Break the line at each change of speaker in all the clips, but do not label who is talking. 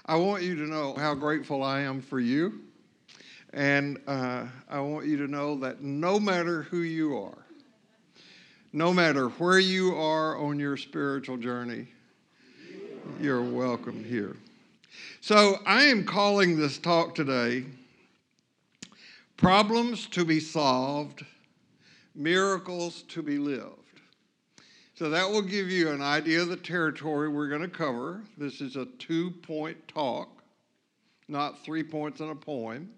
I want you to know how grateful I am for you. And I want you to know that no matter who you are, no matter where you are on your spiritual journey, you're welcome here. So I am calling this talk today, Problems to be Solved, Miracles to be Lived. So that will give you an idea of the territory we're going to cover. This is a 2-point talk, not 3 points in a poem.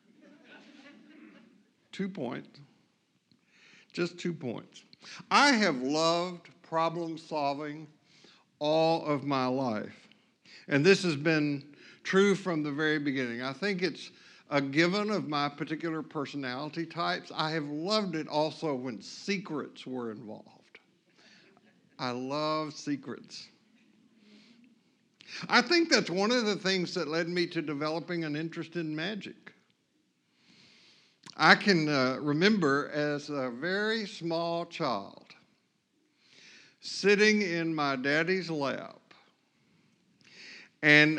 2 points, just 2 points. I have loved problem solving all of my life. And this has been true from the very beginning. I think it's a given of my particular personality types. I have loved it also when secrets were involved. I love secrets. I think that's one of the things that led me to developing an interest in magic. I can remember as a very small child sitting in my daddy's lap, and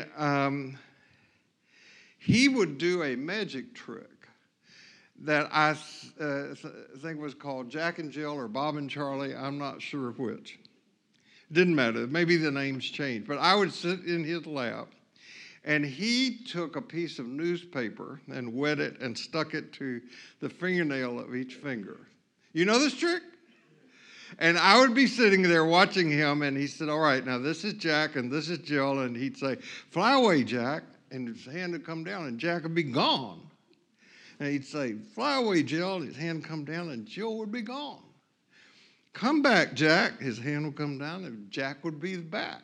he would do a magic trick that I think was called Jack and Jill or Bob and Charlie. I'm not sure which. Didn't matter. Maybe the names changed. But I would sit in his lap, and he took a piece of newspaper and wet it and stuck it to the fingernail of each finger. You know this trick? And I would be sitting there watching him, and he said, all right, now this is Jack and this is Jill. And he'd say, fly away, Jack. And his hand would come down, and Jack would be gone. And he'd say, fly away, Jill. And his hand would come down, and Jill would be gone. Come back, Jack. His hand would come down, and Jack would be back.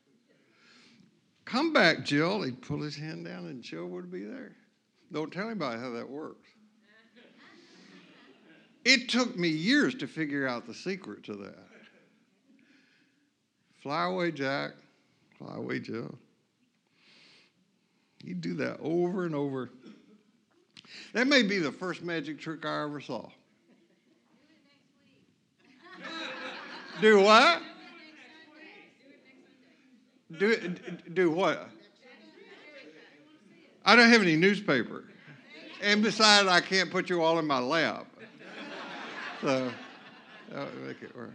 Come back, Jill. He'd pull his hand down, and Jill would be there. Don't tell anybody how that works. It took me years to figure out the secret to that. Fly away, Jack. Fly away, Jill. He'd do that over and over. That may be the first magic trick I ever saw. Do what? Do what? I don't have any newspaper. And besides, I can't put you all in my lap. So, that would make it work.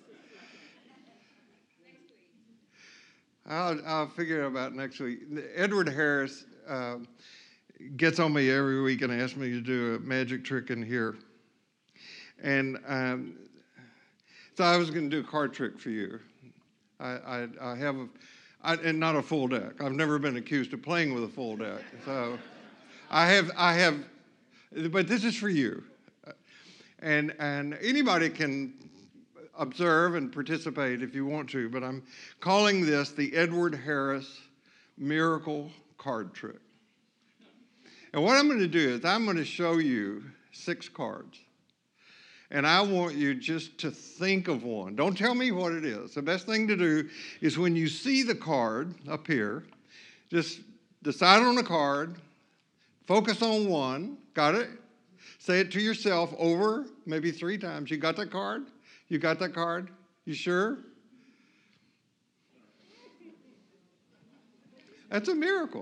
I'll figure it out next week. Edward Harris gets on me every week and asks me to do a magic trick in here. And so I was going to do a card trick for you. I have, and not a full deck. I've never been accused of playing with a full deck. So I have, but this is for you. And anybody can observe and participate if you want to, but I'm calling this the Edward Harris Miracle Card Trick. And what I'm going to do is I'm going to show you 6 cards. And I want you just to think of one. Don't tell me what it is. The best thing to do is when you see the card up here, just decide on a card, focus on one, got it? Say it to yourself over maybe 3 times. You got that card? You got that card? You sure? That's a miracle.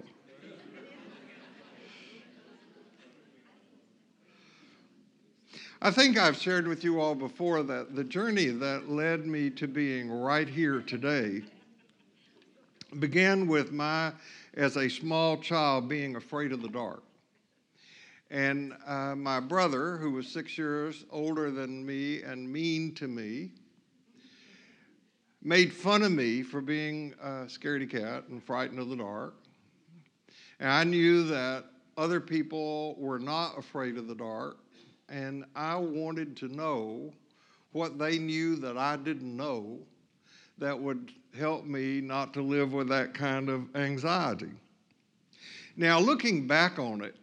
I think I've shared with you all before that the journey that led me to being right here today began with as a small child, being afraid of the dark. And my brother, who was 6 years older than me and mean to me, made fun of me for being a scaredy cat and frightened of the dark. And I knew that other people were not afraid of the dark. And I wanted to know what they knew that I didn't know that would help me not to live with that kind of anxiety. Now, looking back on it,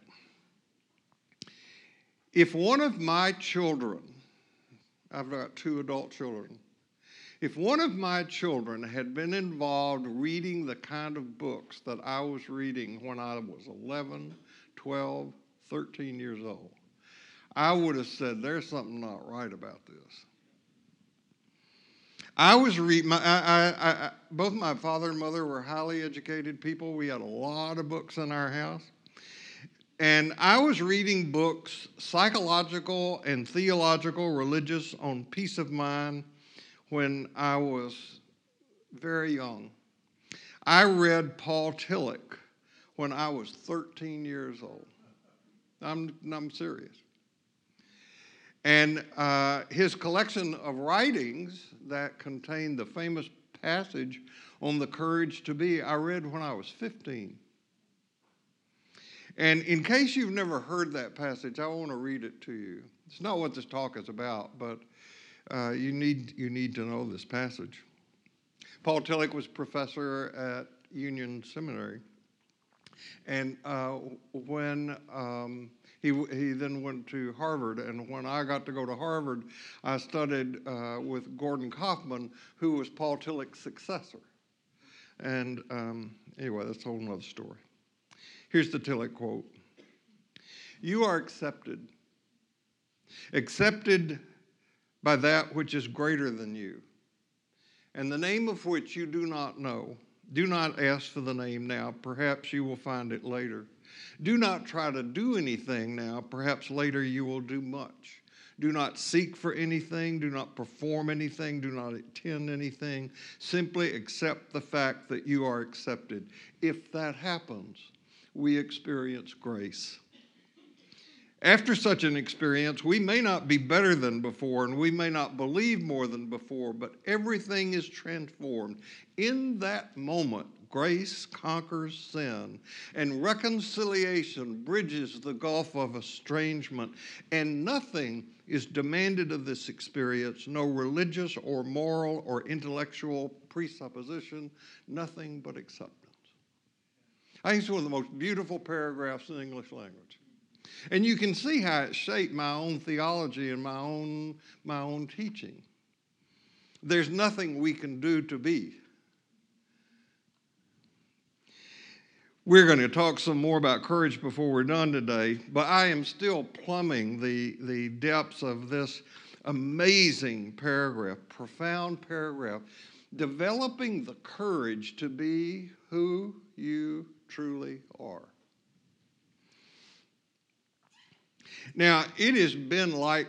if one of my children, I've got 2 adult children, if one of my children had been involved reading the kind of books that I was reading when I was 11, 12, 13 years old, I would have said, there's something not right about this. I was both my father and mother were highly educated people. We had a lot of books in our house. And I was reading books, psychological and theological, religious, on peace of mind when I was very young. I read Paul Tillich when I was 13 years old. I'm serious. And his collection of writings that contained the famous passage on the courage to be, I read when I was 15. And in case you've never heard that passage, I want to read it to you. It's not what this talk is about, but you need to know this passage. Paul Tillich was professor at Union Seminary, and when he then went to Harvard, and when I got to go to Harvard, I studied with Gordon Kaufman, who was Paul Tillich's successor. And anyway, that's a whole nother story. Here's the Tillich quote. "You are accepted by that which is greater than you, and the name of which you do not know. Do not ask for the name now. Perhaps you will find it later. Do not try to do anything now. Perhaps later you will do much. Do not seek for anything. Do not perform anything. Do not attend anything. Simply accept the fact that you are accepted. If that happens, we experience grace. After such an experience, we may not be better than before, and we may not believe more than before, but everything is transformed. In that moment, grace conquers sin, and reconciliation bridges the gulf of estrangement, and nothing is demanded of this experience, no religious or moral or intellectual presupposition, nothing but acceptance." I think it's one of the most beautiful paragraphs in the English language. And you can see how it shaped my own theology and my own teaching. There's nothing we can do to be. We're going to talk some more about courage before we're done today, but I am still plumbing the depths of this amazing paragraph, profound paragraph, developing the courage to be who you truly are. Now, it has been like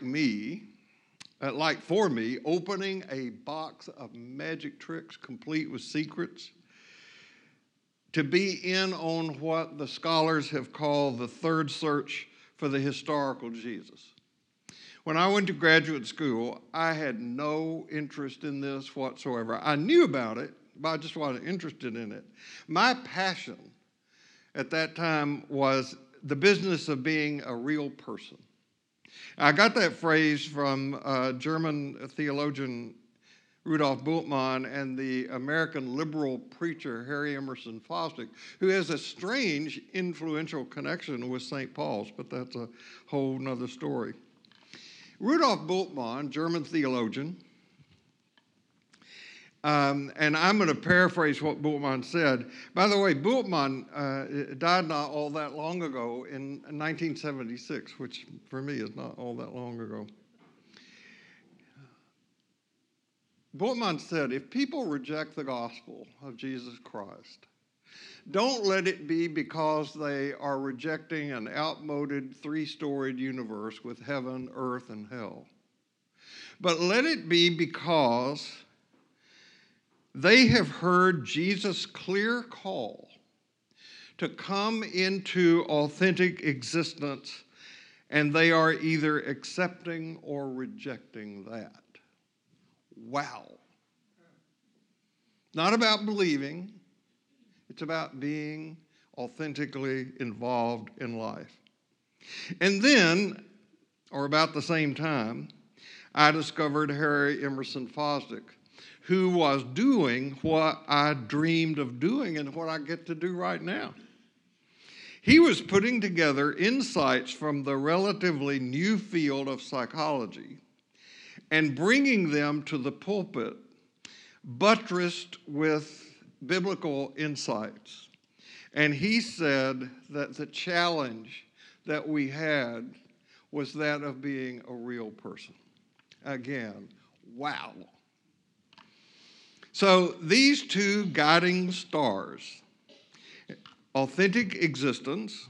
for me, opening a box of magic tricks complete with secrets, to be in on what the scholars have called the third search for the historical Jesus. When I went to graduate school, I had no interest in this whatsoever. I knew about it, but I just wasn't interested in it. My passion at that time was the business of being a real person. I got that phrase from German theologian Rudolf Bultmann and the American liberal preacher Harry Emerson Fosdick, who has a strange influential connection with St. Paul's, but that's a whole nother story. Rudolf Bultmann, German theologian, and I'm going to paraphrase what Bultmann said. By the way, Bultmann died not all that long ago in 1976, which for me is not all that long ago. Bultmann said, if people reject the gospel of Jesus Christ, don't let it be because they are rejecting an outmoded three-storied universe with heaven, earth, and hell. But let it be because they have heard Jesus' clear call to come into authentic existence, and they are either accepting or rejecting that. Wow. Not about believing, it's about being authentically involved in life. And then, or about the same time, I discovered Harry Emerson Fosdick, who was doing what I dreamed of doing and what I get to do right now. He was putting together insights from the relatively new field of psychology and bringing them to the pulpit, buttressed with biblical insights. And he said that the challenge that we had was that of being a real person. Again, wow. So these two guiding stars, authentic existence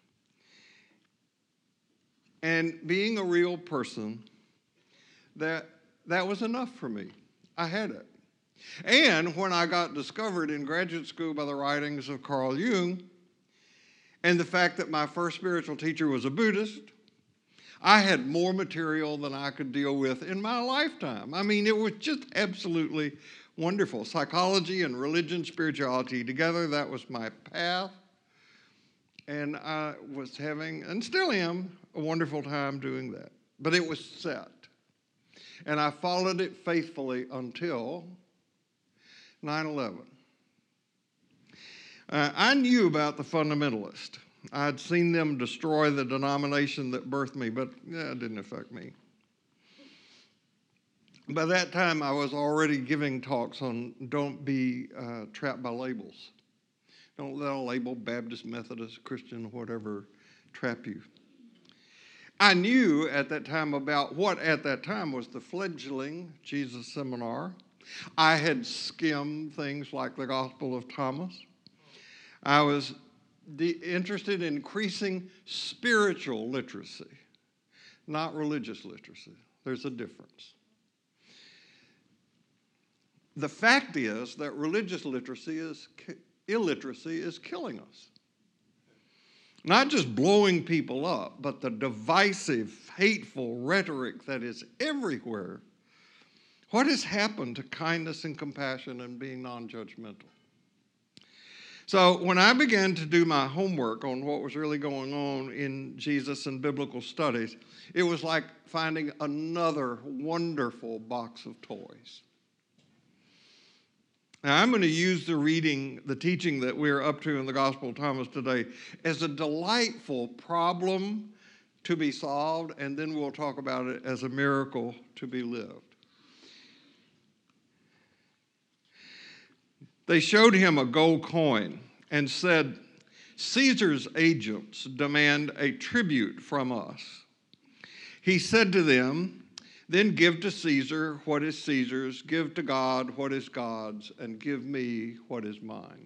and being a real person, that was enough for me. I had it. And when I got discovered in graduate school by the writings of Carl Jung and the fact that my first spiritual teacher was a Buddhist, I had more material than I could deal with in my lifetime. I mean, it was just absolutely wonderful. Psychology and religion, spirituality together, that was my path. And I was having, and still am, a wonderful time doing that. But it was set. And I followed it faithfully until 9/11. I knew about the fundamentalists. I'd seen them destroy the denomination that birthed me, but it didn't affect me. By that time, I was already giving talks on don't be trapped by labels. Don't let a label, Baptist, Methodist, Christian, whatever, trap you. I knew at that time about what at that time was the fledgling Jesus Seminar. I had skimmed things like the Gospel of Thomas. I was interested in increasing spiritual literacy, not religious literacy. There's a difference. The fact is that religious illiteracy is killing us. Not just blowing people up, but the divisive, hateful rhetoric that is everywhere. What has happened to kindness and compassion and being non-judgmental? So when I began to do my homework on what was really going on in Jesus and biblical studies, it was like finding another wonderful box of toys. Now, I'm going to use the teaching that we're up to in the Gospel of Thomas today as a delightful problem to be solved, and then we'll talk about it as a miracle to be lived. They showed him a gold coin and said, "Caesar's agents demand a tribute from us." He said to them, "Then give to Caesar what is Caesar's, give to God what is God's, and give me what is mine."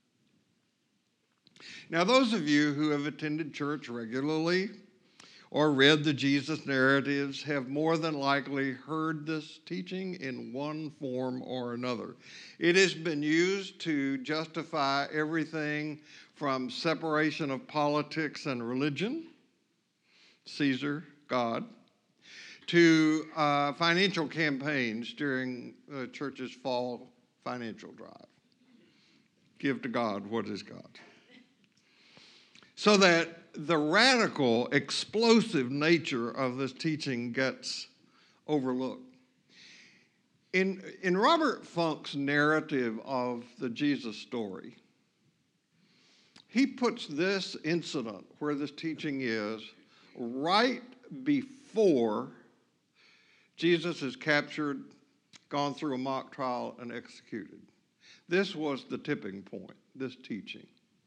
Now, those of you who have attended church regularly or read the Jesus narratives have more than likely heard this teaching in one form or another. It has been used to justify everything from separation of politics and religion, Caesar, God, to financial campaigns during the church's fall financial drive. Give to God what is God. So that the radical, explosive nature of this teaching gets overlooked. In Robert Funk's narrative of the Jesus story, he puts this incident where this teaching is right before Jesus is captured, gone through a mock trial, and executed. This was the tipping point, this teaching.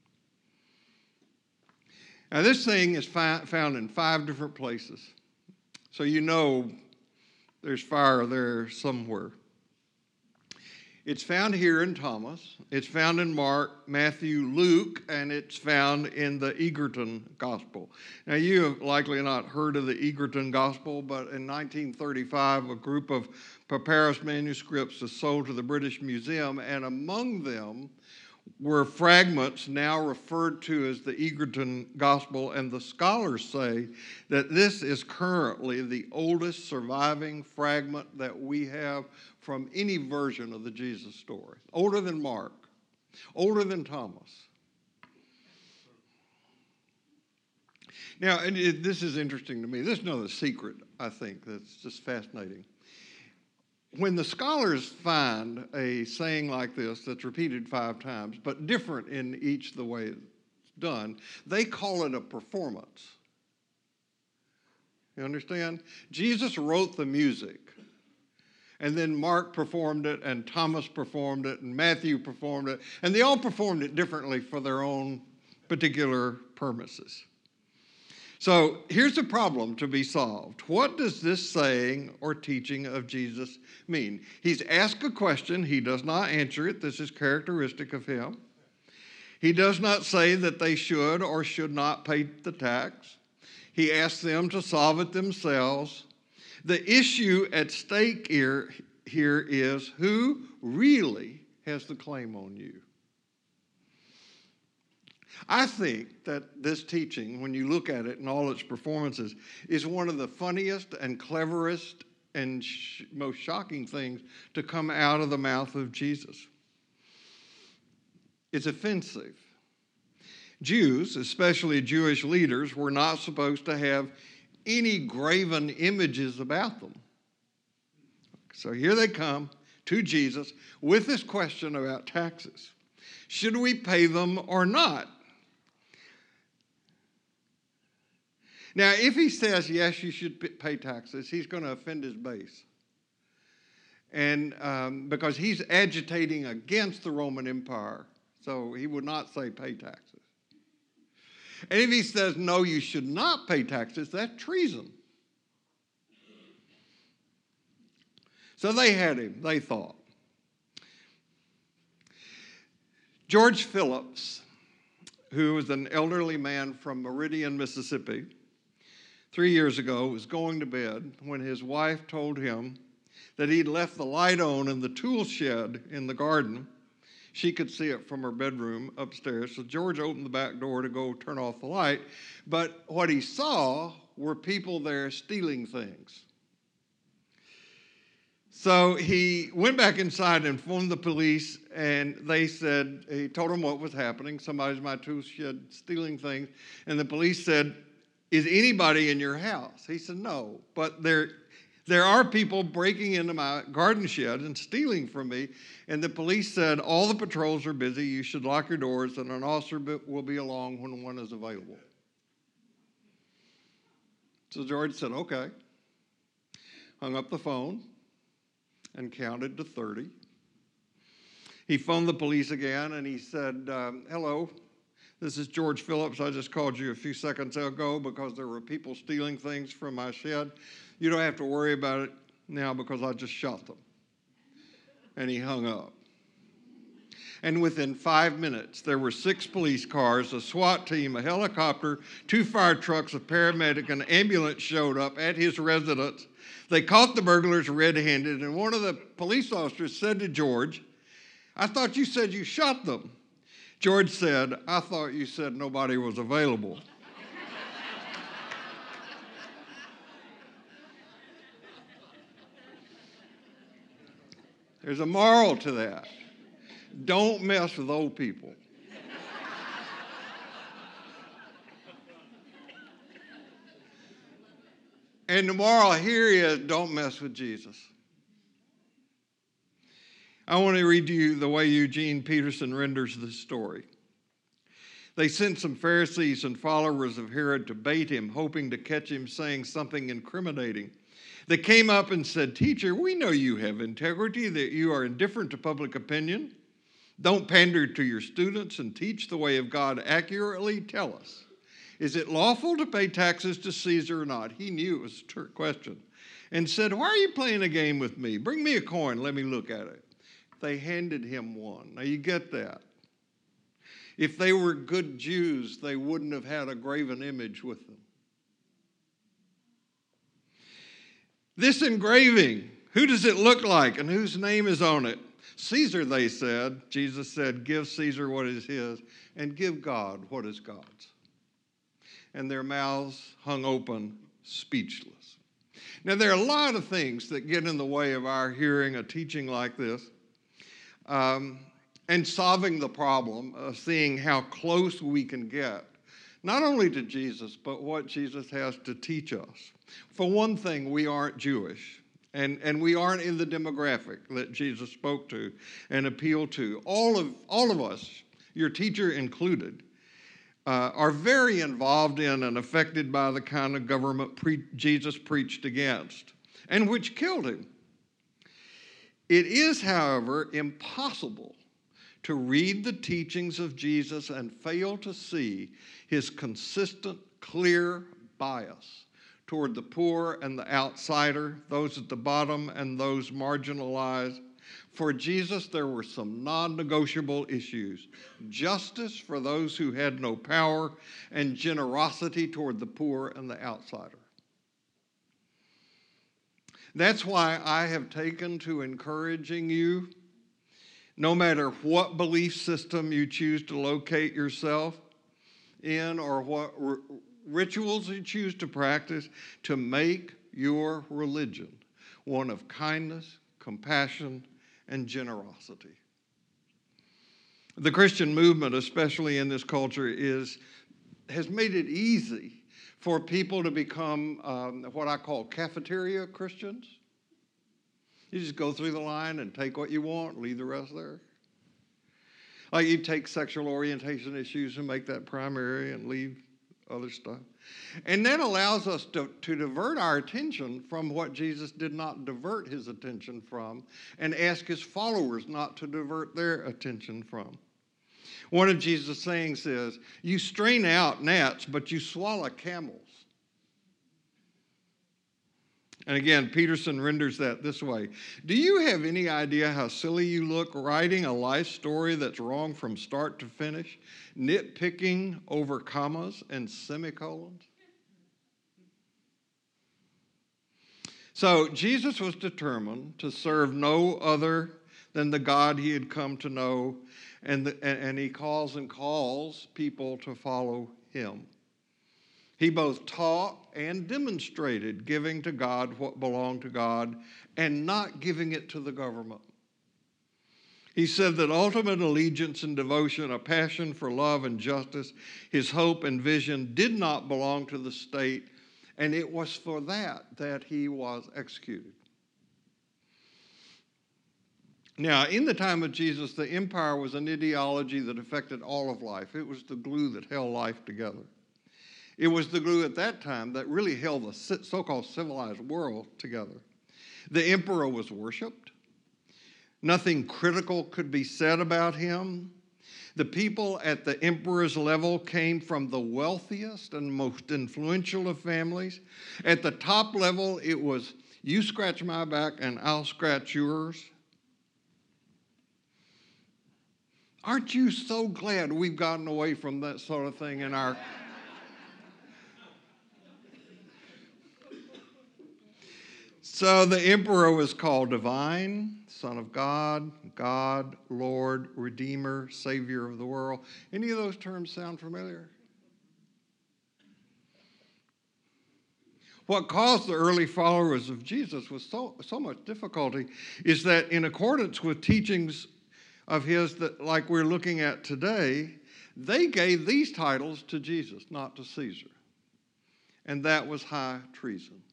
Now, this thing is found in 5 different places. So you know there's fire there somewhere. It's found here in Thomas. It's found in Mark, Matthew, Luke, and it's found in the Egerton Gospel. Now, you have likely not heard of the Egerton Gospel, but in 1935, a group of papyrus manuscripts was sold to the British Museum, and among them were fragments now referred to as the Egerton Gospel, and the scholars say that this is currently the oldest surviving fragment that we have from any version of the Jesus story. Older than Mark, older than Thomas. Now, and this is interesting to me. This is another secret, I think, that's just fascinating. When the scholars find a saying like this that's repeated 5 times, but different in each the way it's done, they call it a performance. You understand? Jesus wrote the music, and then Mark performed it, and Thomas performed it, and Matthew performed it, and they all performed it differently for their own particular purposes. So here's a problem to be solved. What does this saying or teaching of Jesus mean? He's asked a question. He does not answer it. This is characteristic of him. He does not say that they should or should not pay the tax. He asks them to solve it themselves. The issue at stake here is who really has the claim on you. I think that this teaching, when you look at it in all its performances, is one of the funniest and cleverest and most shocking things to come out of the mouth of Jesus. It's offensive. Jews, especially Jewish leaders, were not supposed to have any graven images about them. So here they come to Jesus with this question about taxes. Should we pay them or not? Now, if he says, yes, you should pay taxes, he's going to offend his base. And because he's agitating against the Roman Empire, so he would not say pay taxes. And if he says, no, you should not pay taxes, that's treason. So they had him, they thought. George Phillips, who was an elderly man from Meridian, Mississippi, 3 years ago was going to bed when his wife told him that he'd left the light on in the tool shed in the garden. She could see it from her bedroom upstairs. So George opened the back door to go turn off the light. But what he saw were people there stealing things. So he went back inside and phoned the police, and they said, he told them what was happening. Somebody's in my tool shed stealing things. And the police said, is anybody in your house? He said, no, but there are people breaking into my garden shed and stealing from me. And the police said, all the patrols are busy. You should lock your doors, and an officer will be along when one is available. So George said, okay. Hung up the phone and counted to 30. He phoned the police again, and he said, hello. This is George Phillips. I just called you a few seconds ago because there were people stealing things from my shed. You don't have to worry about it now because I just shot them. And he hung up. And within 5 minutes, there were 6 police cars, a SWAT team, a helicopter, 2 fire trucks, a paramedic, an ambulance showed up at his residence. They caught the burglars red-handed, and one of the police officers said to George, I thought you said you shot them. George said, I thought you said nobody was available. There's a moral to that. Don't mess with old people. And the moral here is don't mess with Jesus. I want to read to you the way Eugene Peterson renders this story. They sent some Pharisees and followers of Herod to bait him, hoping to catch him saying something incriminating. They came up and said, Teacher, we know you have integrity, that you are indifferent to public opinion. Don't pander to your students and teach the way of God accurately. Tell us, is it lawful to pay taxes to Caesar or not? He knew it was a trick question and said, why are you playing a game with me? Bring me a coin, let me look at it. They handed him one. Now you get that. If they were good Jews, they wouldn't have had a graven image with them. This engraving, who does it look like and whose name is on it? Caesar, they said. Jesus said, give Caesar what is his and give God what is God's. And their mouths hung open, speechless. Now, there are a lot of things that get in the way of our hearing a teaching like this. And solving the problem of seeing how close we can get, not only to Jesus, but what Jesus has to teach us. For one thing, we aren't Jewish, and we aren't in the demographic that Jesus spoke to and appealed to. All of us, your teacher included, are very involved in and affected by the kind of government Jesus preached against, and which killed him. It is, however, impossible to read the teachings of Jesus and fail to see his consistent, clear, bias toward the poor and the outsider, those at the bottom and those marginalized. For Jesus, there were some non-negotiable issues: justice for those who had no power and generosity toward the poor and the outsider. That's why I have taken to encouraging you, no matter what belief system you choose to locate yourself in or what rituals you choose to practice, to make your religion one of kindness, compassion, and generosity. The Christian movement, especially in this culture, has made it easy for people to become what I call cafeteria Christians. You just go through the line and take what you want, leave the rest there. Like you take sexual orientation issues and make that primary and leave other stuff. And that allows us to divert our attention from what Jesus did not divert his attention from, and ask his followers not to divert their attention from. One of Jesus' sayings is, you strain out gnats, but you swallow camels. And again, Peterson renders that this way: do you have any idea how silly you look writing a life story that's wrong from start to finish, nitpicking over commas and semicolons? So Jesus was determined to serve no other than the God he had come to know, and he calls people to follow him. He both taught and demonstrated giving to God what belonged to God and not giving it to the government. He said that ultimate allegiance and devotion, a passion for love and justice, his hope and vision did not belong to the state, and it was for that he was executed. Now, in the time of Jesus, the empire was an ideology that affected all of life. It was the glue that held life together. It was the glue at that time that really held the so-called civilized world together. The emperor was worshipped. Nothing critical could be said about him. The people at the emperor's level came from the wealthiest and most influential of families. At the top level, it was, you scratch my back and I'll scratch yours. Aren't you so glad we've gotten away from that sort of thing in our... So the emperor was called divine, Son of God, God, Lord, Redeemer, Savior of the world. Any of those terms sound familiar? What caused the early followers of Jesus with so much difficulty is that, in accordance with teachings of his that, like we're looking at today, they gave these titles to Jesus, not to Caesar. And that was high treason.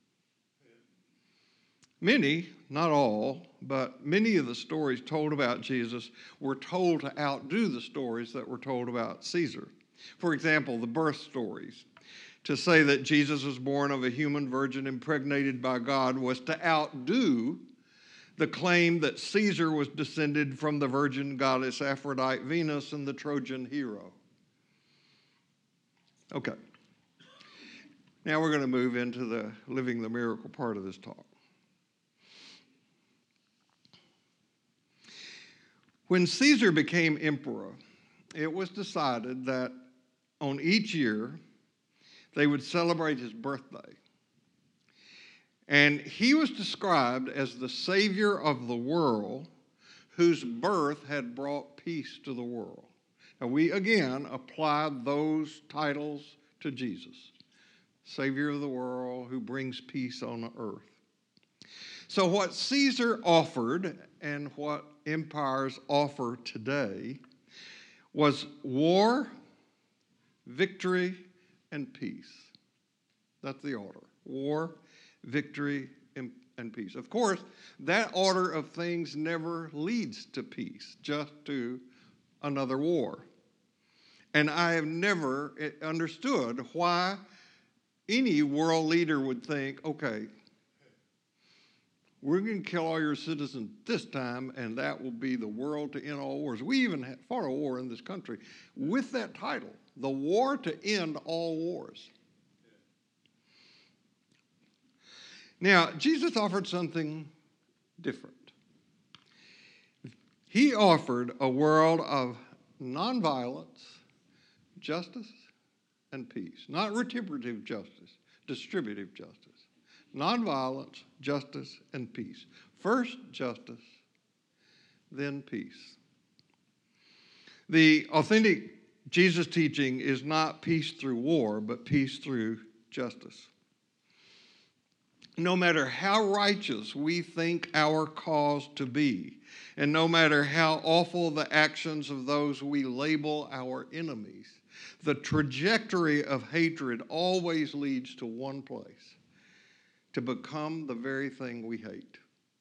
Many, not all, but many of the stories told about Jesus were told to outdo the stories that were told about Caesar. For example, the birth stories. To say that Jesus was born of a human virgin impregnated by God was to outdo the claim that Caesar was descended from the virgin goddess Aphrodite Venus and the Trojan hero. Okay. Now we're going to move into the living the miracle part of this talk. When Caesar became emperor, it was decided that on each year they would celebrate his birthday. And he was described as the Savior of the world, whose birth had brought peace to the world. Now we again applied those titles to Jesus. Savior of the world, who brings peace on the earth. So what Caesar offered, and what empires offer today, was war, victory, and peace. That's the order. War, victory, and peace. Of course, that order of things never leads to peace, just to another war. And I have never understood why any world leader would think, okay, we're going to kill all your citizens this time, and that will be the world to end all wars. We even fought a war in this country with that title, the war to end all wars. Now, Jesus offered something different. He offered a world of nonviolence, justice, and peace. Not retributive justice, distributive justice. Nonviolence, justice, and peace. First justice, then peace. The authentic Jesus teaching is not peace through war, but peace through justice. No matter how righteous we think our cause to be, and no matter how awful the actions of those we label our enemies, the trajectory of hatred always leads to one place: to become the very thing we hate.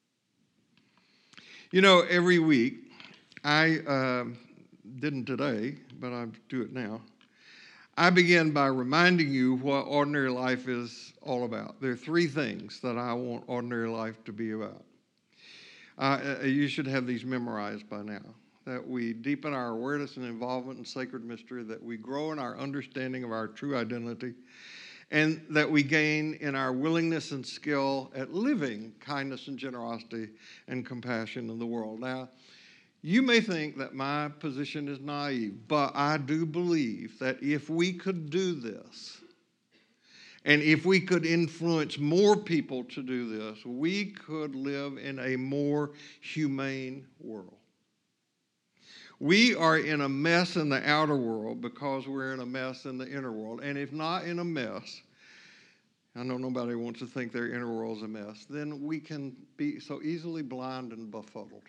You know, every week, I didn't today, but I do it now. I begin by reminding you what ordinary life is all about. There are three things that I want ordinary life to be about. You should have these memorized by now. That we deepen our awareness and involvement in sacred mystery, that we grow in our understanding of our true identity, and that we gain in our willingness and skill at living kindness and generosity and compassion in the world. Now, you may think that my position is naive, but I do believe that if we could do this, and if we could influence more people to do this, we could live in a more humane world. We are in a mess in the outer world because we're in a mess in the inner world. And if not in a mess, I know nobody wants to think their inner world's a mess, then we can be so easily blind and befuddled.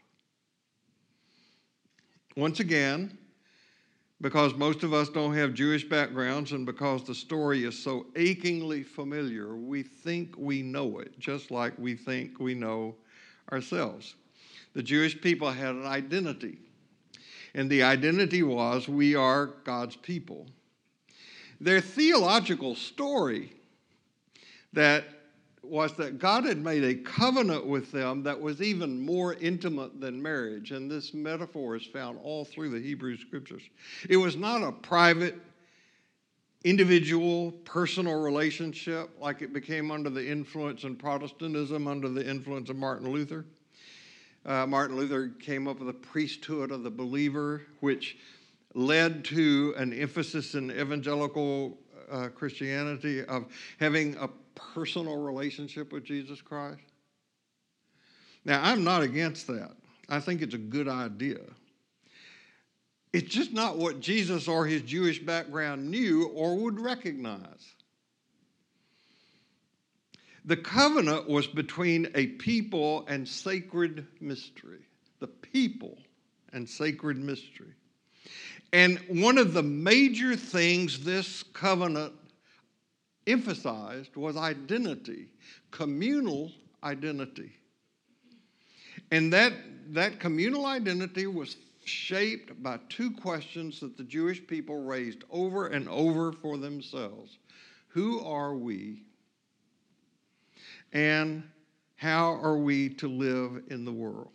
Once again, because most of us don't have Jewish backgrounds and because the story is so achingly familiar, we think we know it, just like we think we know ourselves. The Jewish people had an identity, and the identity was, we are God's people. Their theological story was that God had made a covenant with them that was even more intimate than marriage. And this metaphor is found all through the Hebrew Scriptures. It was not a private, individual, personal relationship like it became under the influence in Protestantism, under the influence of Martin Luther. Martin Luther came up with a priesthood of the believer, which led to an emphasis in evangelical Christianity of having a personal relationship with Jesus Christ. Now, I'm not against that. I think it's a good idea. It's just not what Jesus or his Jewish background knew or would recognize. The covenant was between a people and sacred mystery. The people and sacred mystery. And one of the major things this covenant emphasized was identity, communal identity. And that communal identity was shaped by two questions that the Jewish people raised over and over for themselves. Who are we? And how are we to live in the world?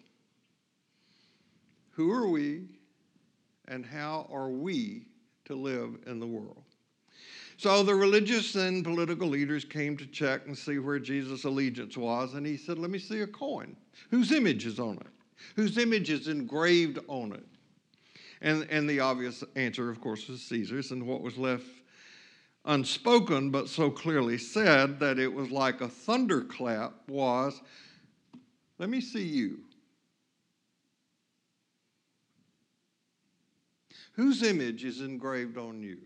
Who are we? And how are we to live in the world? So the religious and political leaders came to check and see where Jesus' allegiance was, and he said, let me see a coin. Whose image is on it? Whose image is engraved on it? And the obvious answer, of course, was Caesar's, and what was left unspoken but so clearly said that it was like a thunderclap was, let me see you. Whose image is engraved on you?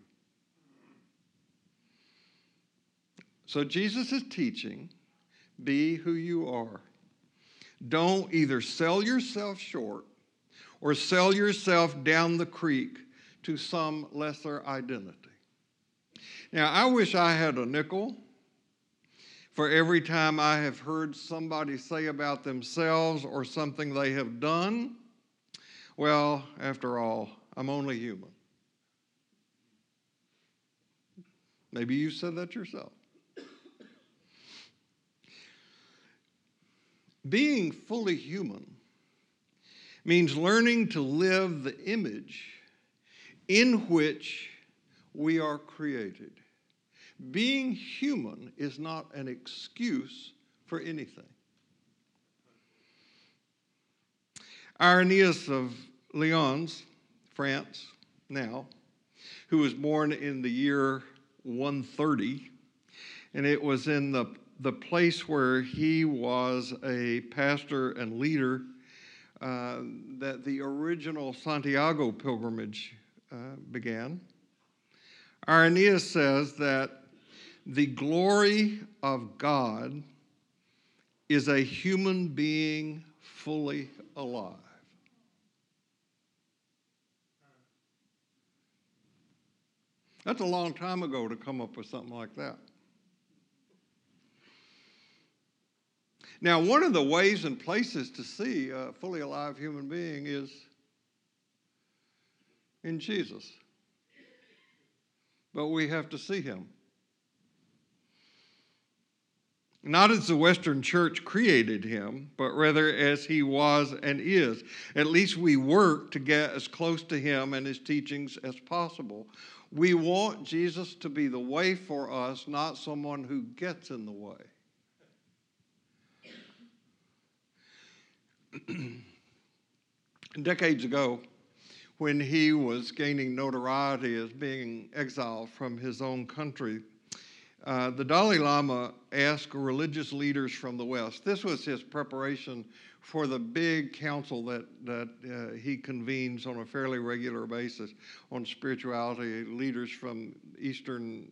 So Jesus is teaching, be who you are. Don't either sell yourself short or sell yourself down the creek to some lesser identity. Now, I wish I had a nickel for every time I have heard somebody say about themselves or something they have done. Well, after all, I'm only human. Maybe you said that yourself. Being fully human means learning to live the image in which we are created. Being human is not an excuse for anything. Irenaeus of Lyons, France, now, who was born in the year 130, and it was in the place where he was a pastor and leader that the original Santiago pilgrimage began. Irenaeus says that the glory of God is a human being fully alive. That's a long time ago to come up with something like that. Now, one of the ways and places to see a fully alive human being is in Jesus. But we have to see him. Not as the Western Church created him, but rather as he was and is. At least we work to get as close to him and his teachings as possible. We want Jesus to be the way for us, not someone who gets in the way. Decades ago, when he was gaining notoriety as being exiled from his own country, the Dalai Lama asked religious leaders from the West. This was his preparation for the big council that he convenes on a fairly regular basis on spirituality, leaders from Eastern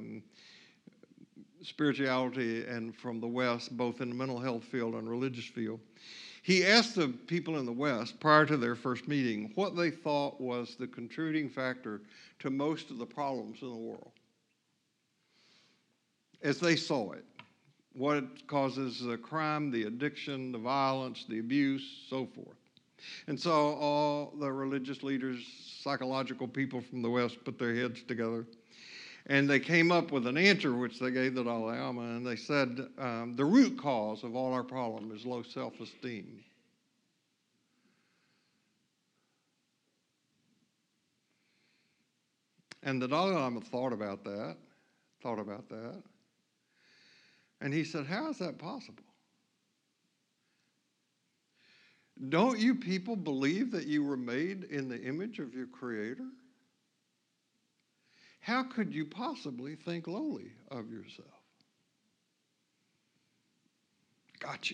spirituality and from the West, both in the mental health field and religious field. He asked the people in the West, prior to their first meeting, what they thought was the contributing factor to most of the problems in the world, as they saw it. What causes the crime, the addiction, the violence, the abuse, so forth. And so all the religious leaders, psychological people from the West put their heads together. And they came up with an answer, which they gave the Dalai Lama, and they said, the root cause of all our problem is low self-esteem. And the Dalai Lama thought about that. And he said, how is that possible? Don't you people believe that you were made in the image of your Creator? How could you possibly think lowly of yourself? Gotcha.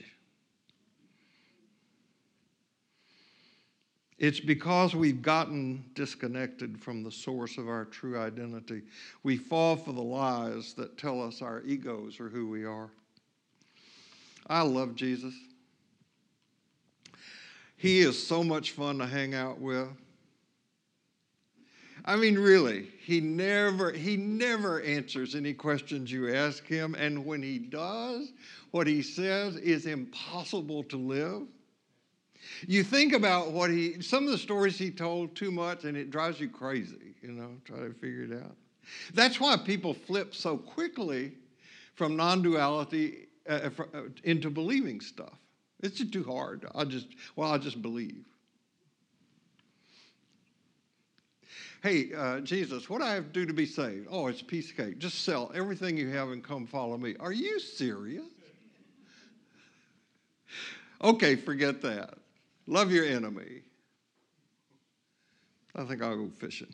It's because we've gotten disconnected from the source of our true identity. We fall for the lies that tell us our egos are who we are. I love Jesus. He is so much fun to hang out with. I mean, really, he never answers any questions you ask him. And when he does, what he says is impossible to live. You think about some of the stories he told too much, and it drives you crazy, try to figure it out. That's why people flip so quickly from non-duality into believing stuff. It's just too hard. I'll just believe. Hey, Jesus, what do I have to do to be saved? Oh, it's a piece of cake. Just sell everything you have and come follow me. Are you serious? Okay, forget that. Love your enemy. I think I'll go fishing.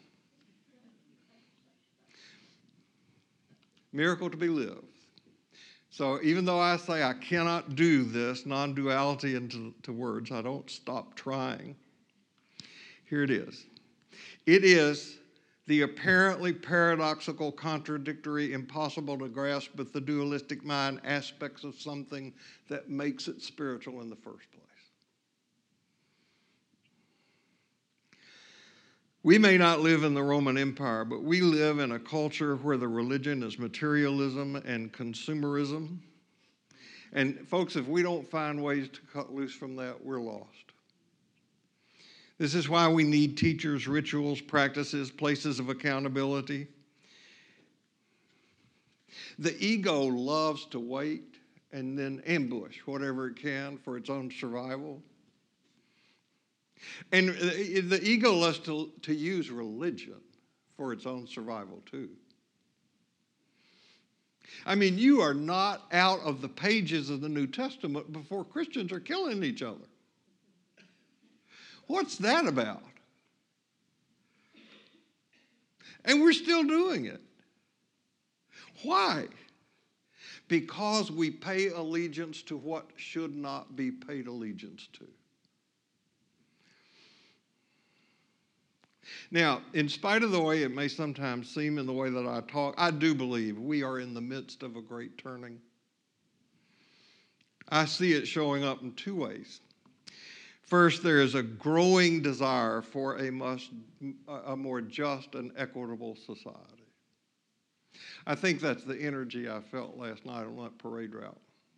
Miracle to be lived. So even though I say I cannot do this non-duality into words, I don't stop trying. Here it is. It is the apparently paradoxical, contradictory, impossible to grasp with the dualistic mind aspects of something that makes it spiritual in the first place. We may not live in the Roman Empire, but we live in a culture where the religion is materialism and consumerism. And folks, if we don't find ways to cut loose from that, we're lost. This is why we need teachers, rituals, practices, places of accountability. The ego loves to wait and then ambush whatever it can for its own survival. And the ego loves to use religion for its own survival too. I mean, you are not out of the pages of the New Testament before Christians are killing each other. What's that about? And we're still doing it. Why? Because we pay allegiance to what should not be paid allegiance to. Now, in spite of the way it may sometimes seem in the way that I talk, I do believe we are in the midst of a great turning. I see it showing up in two ways. First, there is a growing desire for a more just and equitable society. I think that's the energy I felt last night on that parade route.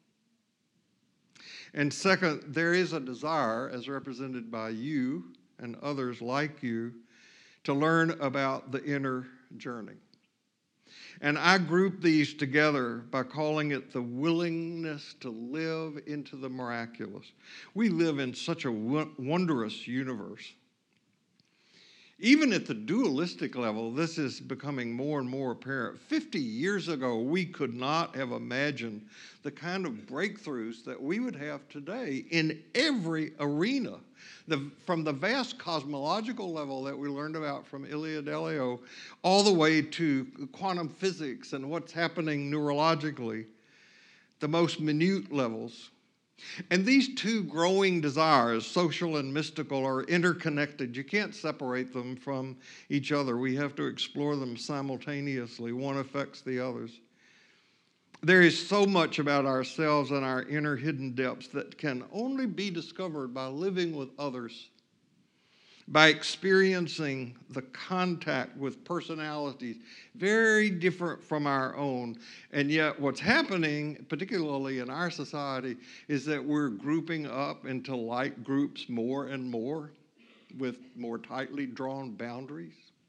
And second, there is a desire, as represented by you and others like you, to learn about the inner journey. And I group these together by calling it the willingness to live into the miraculous. We live in such a wondrous universe. Even at the dualistic level, this is becoming more and more apparent. 50 years ago, we could not have imagined the kind of breakthroughs that we would have today in every arena. From the vast cosmological level that we learned about from Ilia Delio, all the way to quantum physics and what's happening neurologically, the most minute levels. And these two growing desires, social and mystical, are interconnected. You can't separate them from each other. We have to explore them simultaneously. One affects the others. There is so much about ourselves and our inner hidden depths that can only be discovered by living with others, by experiencing the contact with personalities very different from our own. And yet what's happening, particularly in our society, is that we're grouping up into like groups more and more with more tightly drawn boundaries.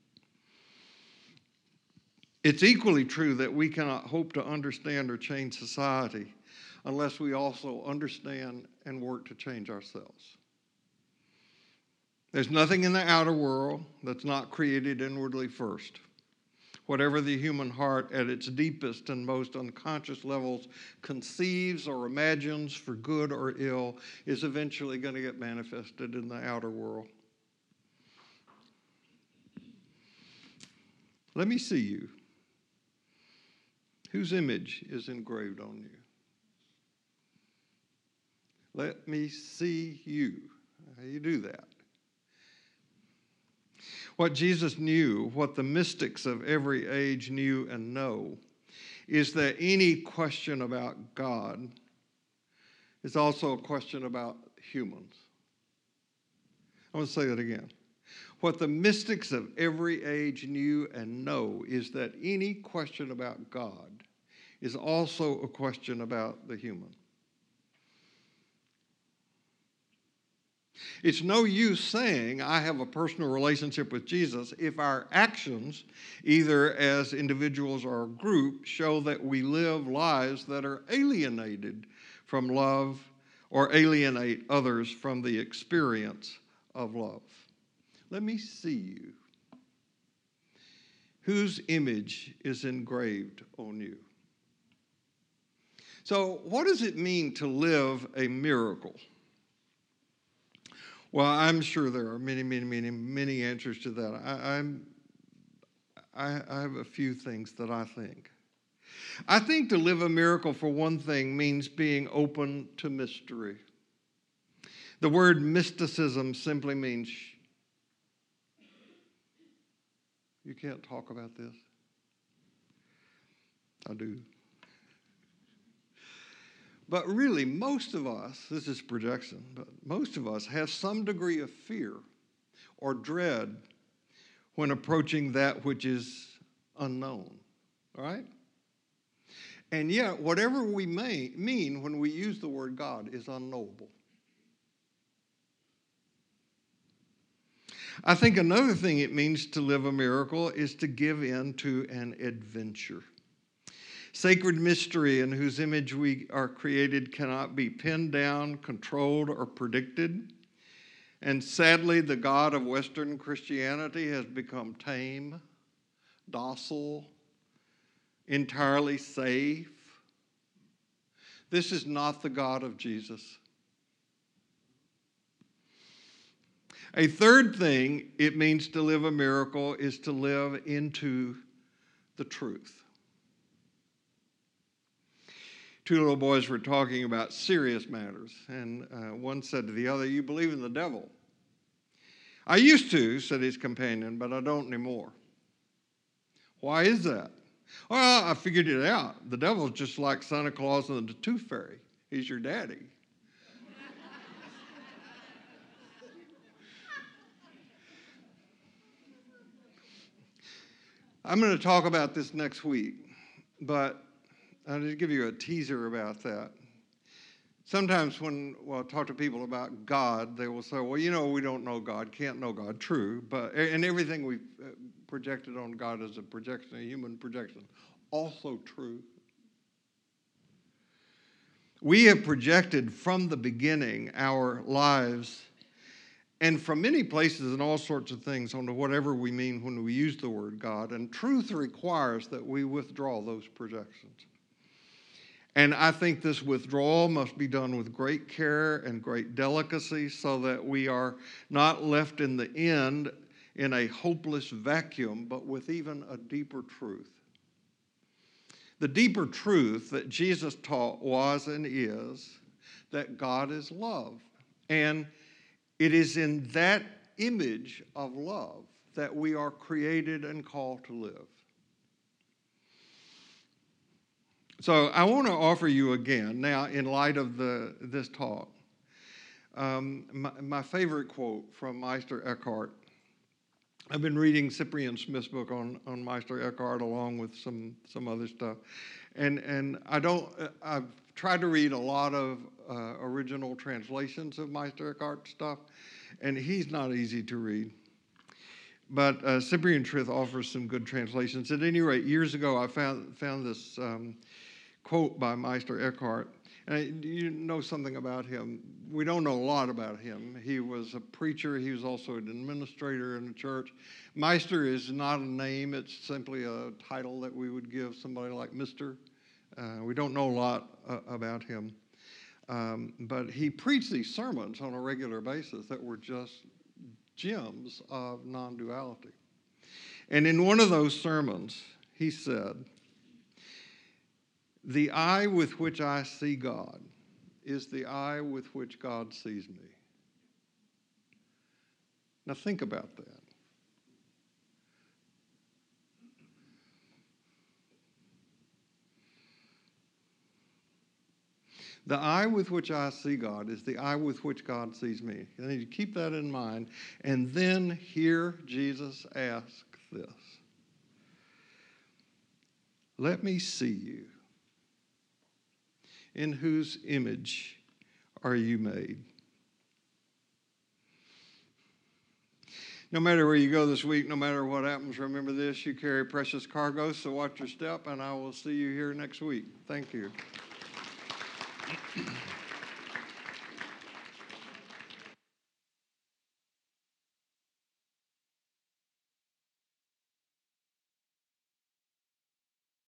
It's equally true that we cannot hope to understand or change society unless we also understand and work to change ourselves. There's nothing in the outer world that's not created inwardly first. Whatever the human heart at its deepest and most unconscious levels conceives or imagines for good or ill is eventually going to get manifested in the outer world. Let me see you. Whose image is engraved on you? Let me see you. How do you do that? What Jesus knew, what the mystics of every age knew and know, is that any question about God is also a question about humans. I want to say that again. What the mystics of every age knew and know is that any question about God is also a question about the human. It's no use saying I have a personal relationship with Jesus if our actions, either as individuals or a group, show that we live lives that are alienated from love or alienate others from the experience of love. Let me see you. Whose image is engraved on you? So, what does it mean to live a miracle? Well, I'm sure there are many answers to that. I have a few things that I think. I think to live a miracle, for one thing, means being open to mystery. The word mysticism simply means you can't talk about this. I do. But really, most of us, this is projection, but most of us have some degree of fear or dread when approaching that which is unknown, all right? And yet, whatever we may mean when we use the word God is unknowable. I think another thing it means to live a miracle is to give in to an adventure. Sacred mystery in whose image we are created cannot be pinned down, controlled, or predicted. And sadly, the God of Western Christianity has become tame, docile, entirely safe. This is not the God of Jesus. A third thing it means to live a miracle is to live into the truth. Two little boys were talking about serious matters, and one said to the other, "You believe in the devil?" "I used to," said his companion, "but I don't anymore." "Why is that?" "Well, I figured it out. The devil's just like Santa Claus and the Tooth Fairy. He's your daddy." I'm going to talk about this next week, but I'll just give you a teaser about that. Sometimes when I talk to people about God, they will say, "Well, we don't know God, can't know God." True, and everything we've projected on God is a projection, a human projection. Also true. We have projected from the beginning our lives and from many places and all sorts of things onto whatever we mean when we use the word God. And truth requires that we withdraw those projections. And I think this withdrawal must be done with great care and great delicacy so that we are not left in the end in a hopeless vacuum, but with even a deeper truth. The deeper truth that Jesus taught was and is that God is love. And it is in that image of love that we are created and called to live. So I want to offer you again, now in light of this talk, my favorite quote from Meister Eckhart. I've been reading Cyprian Smith's book on Meister Eckhart along with some other stuff, and I've tried to read a lot of original translations of Meister Eckhart stuff, and he's not easy to read. But Cyprian Smith offers some good translations. At any rate, years ago I found this quote by Meister Eckhart. And you know something about him. We don't know a lot about him. He was a preacher. He was also an administrator in the church. Meister is not a name. It's simply a title that we would give somebody like Mr. We don't know a lot about him. But he preached these sermons on a regular basis that were just gems of non-duality. And in one of those sermons, he said, "The eye with which I see God is the eye with which God sees me." Now think about that. The eye with which I see God is the eye with which God sees me. And you keep that in mind. And then hear Jesus ask this: "Let me see you. In whose image are you made?" No matter where you go this week, no matter what happens, remember this: you carry precious cargo, so watch your step, and I will see you here next week. Thank you.